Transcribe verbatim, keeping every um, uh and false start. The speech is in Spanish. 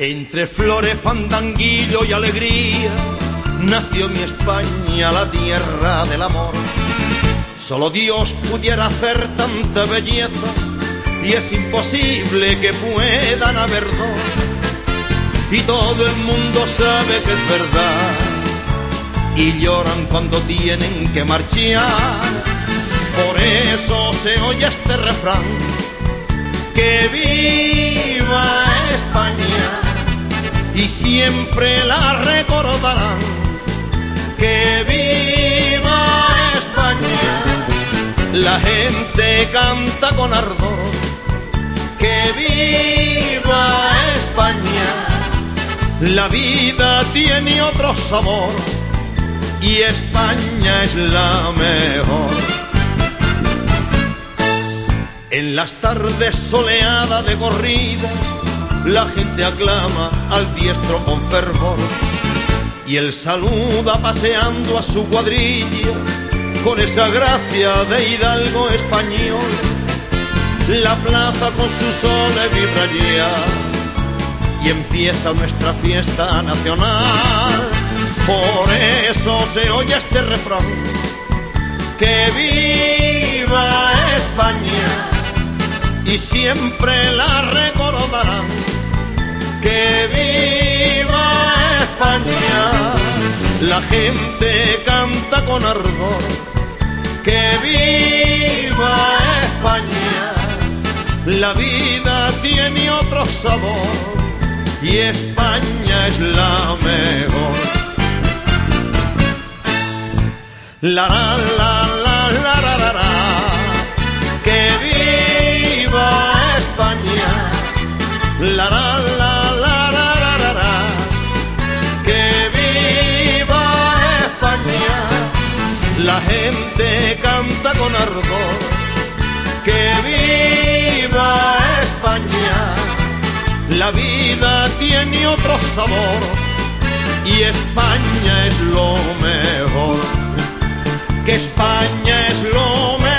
Entre flores, fandanguillo y alegría nació mi España, la tierra del amor. Solo Dios pudiera hacer tanta belleza y es imposible que puedan haber dos. Y todo el mundo sabe que es verdad y lloran cuando tienen que marchar. Por eso se oye este refrán: que viva España, y siempre la recordarán. Que viva España, la gente canta con ardor. Que viva España, la vida tiene otro sabor y España es la mejor. En las tardes soleadas de corrida, la gente aclama al diestro con fervor y él saluda paseando a su cuadrilla con esa gracia de hidalgo español. La plaza con su sol vibralla y empieza nuestra fiesta nacional. Por eso se oye este refrán: que viva España, y siempre la recordarán. Que viva España, la gente canta con ardor. Que viva España, la vida tiene otro sabor y España es la mejor. La la la la la la la, la. Que viva España. La la la la la la la, la. Que viva España, la gente canta con ardor. Que viva España, la vida tiene otro sabor y España es lo mejor. Que España es lo mejor.